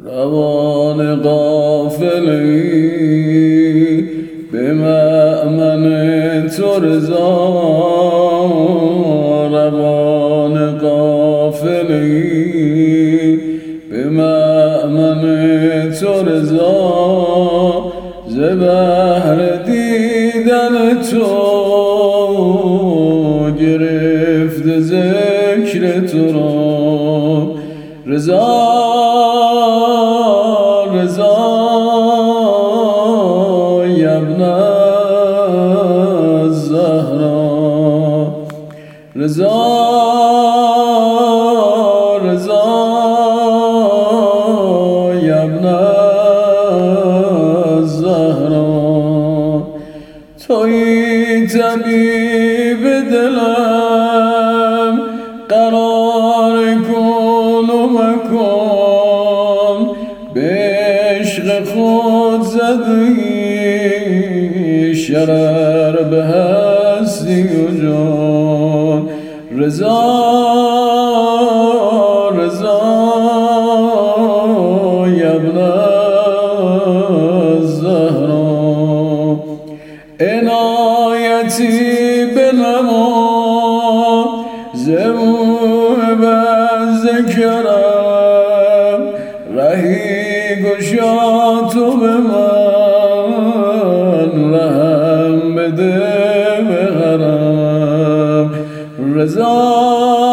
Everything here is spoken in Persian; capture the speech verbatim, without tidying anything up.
روان غافلی به مأمن تو رضا، روان غافلی به مأمن تو رضا، ز بهر دیدن تو گرفت ذکر تو را رضا، رضا یا ابن الزهرا، رضا رضا یا ابن الزهرا، تویی طبیب دلم قرار کن و مکن، به عشق خود زدی شرر به هستی و جان، رضا رضا یا ابن الزهرا، عنایتی بنما ز موهبت ذکرم، رهی گشا تو به من، رحم بده به حرم، رضا